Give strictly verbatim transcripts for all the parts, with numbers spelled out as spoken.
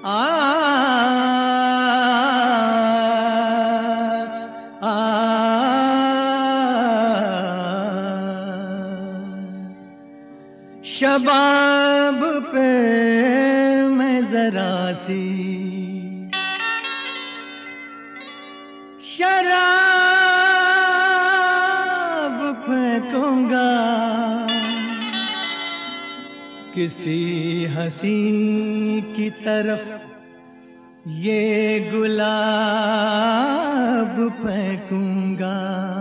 आ, आ, शबाब पे मैं जरा सी शराब फेंकूंगा, किसी हंसी की तरफ ये गुलाब फेंकूंगा।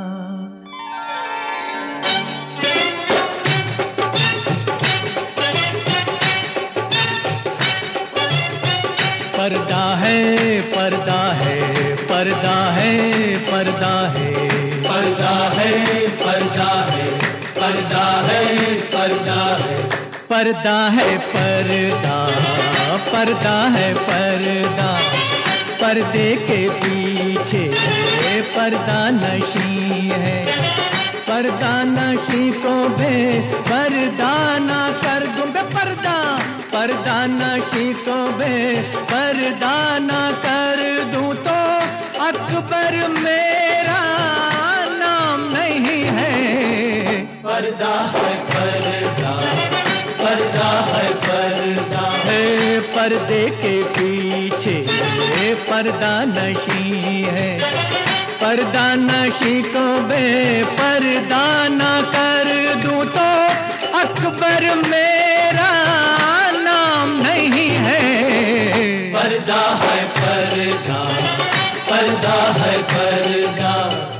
पर्दा है पर्दा है पर्दा है पर्दा है पर्दा है पर्दा है पर्दा है पर्दा है पर्दा है पर्दा पर्दा है पर्दा, पर्दे के पीछे पर्दा नशी है। पर्दा नशी को बे पर्दा ना कर दूं बे पर्दा, पर्दा नशी को बे पर्दा ना कर दूं तो अकबर मेरा नाम नहीं है। पर्दा है पर्दा पर्दा है पर्दा है, पर्दे के पीछे पर्दा नशी है। पर्दा नशी को बे पर्दा ना कर दूं तो अकबर मेरा नाम नहीं है। पर्दा है पर्दा पर्दा है पर्दा।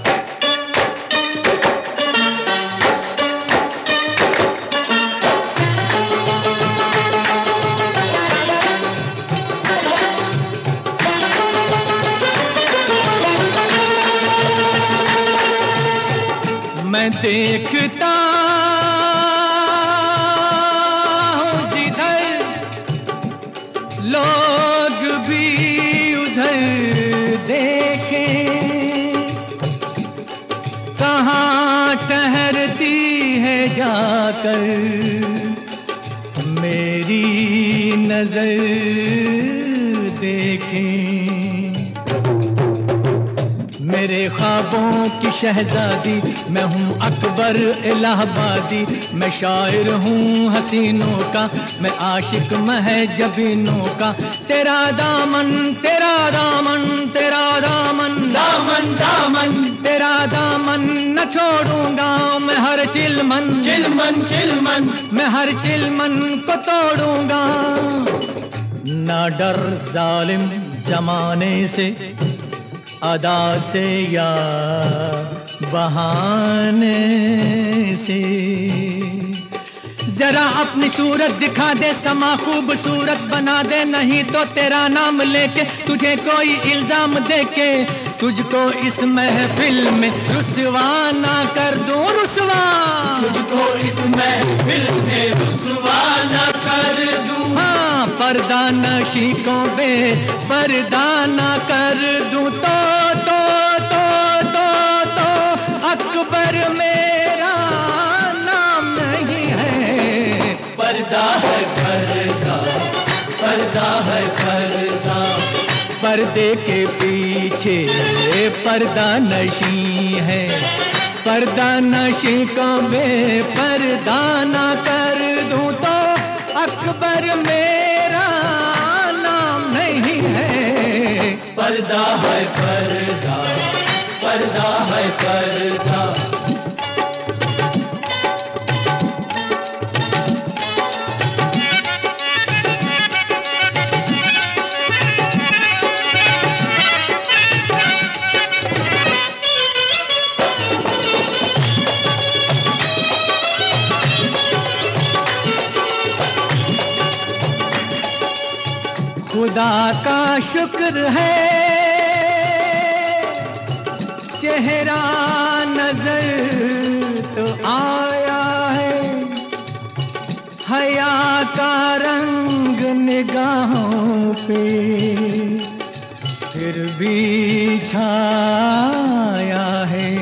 मैं देखता हूँ जिधर लोग भी उधर देखें, कहाँ ठहरती है जाकर मेरी नजर देखें। मेरे ख्वाबों की शहजादी मैं हूँ अकबर इलाहाबादी। मैं शायर हूँ हसीनों का, मैं आशिक महजबीनों का। तेरा दामन तेरा दामन तेरा दामन दामन दामन तेरा दामन न छोड़ूंगा मैं हर चिलमन चिलमन चिलमन मैं हर चिलमन को तोड़ूंगा। ना डर जालिम जमाने से, अदा से या बहाने से। जरा अपनी सूरत दिखा दे, समा खूबसूरत बना दे, नहीं तो तेरा नाम लेके तुझे कोई इल्जाम देके तुझको इस महफिल में रुसवा ना कर दूं रुसवा। तुझको इस महफिल में रुसवा ना कर दूं। हाँ, पर्दा नशी को बे पर्दा ना कर दूं तो तो तो तो तो अकबर मेरा नाम नहीं है। पर्दा है पर्दा पर्दा है पर्दा। पर्दे के पीछे पर्दा नशी है। पर्दा नशी को बे पर्दा ना कर दूं तो अकबर मेरा नाम नहीं है। पर्दा है पर्दा पर्दा है पर्दा। खुदा का शुक्र है चेहरा नजर तो आया है। हया का रंग निगाहों पे फिर भी छाया है।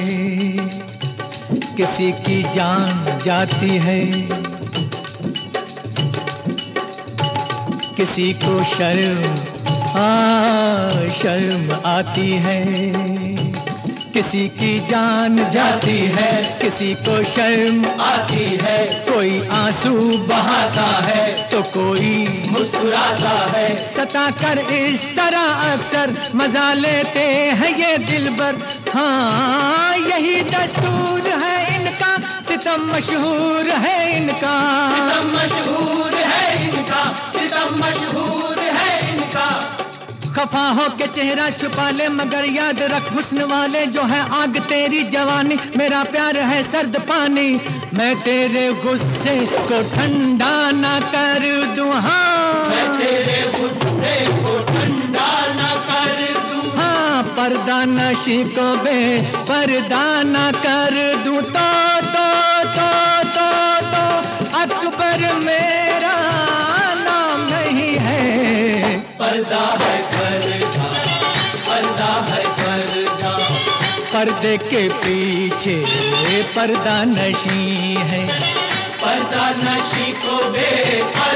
किसी की जान जाती है, किसी को शर्म आ शर्म आती है, किसी की जान जाती है, किसी को शर्म आती है। कोई आंसू बहाता है तो कोई मुस्कुराता है। सताकर इस तरह अक्सर मजा लेते हैं ये दिलबर। हाँ यही दस्तूर है इनका, सितम मशहूर है इनका, सितम मशहूर है इनका, सितम मशहूर है इनका। खफा हो के चेहरा छुपा ले मगर याद रख हुस्न वाले जो है आग तेरी जवानी, मेरा प्यार है सर्द पानी, मैं तेरे गुस्से को ठंडा ना कर दूं। हाँ मैं तेरे गुस्से को ठंडा ना कर दूं। हाँ पर्दा नशी को बे पर्दा ना कर दूं। तो तो तो तो तो अकबर मेरा नाम नहीं है, पर्दा है पर्दा, पर्दा है पर्दा। पर्दे के पीछे पर्दा नशी है, पर्दा नशी को बे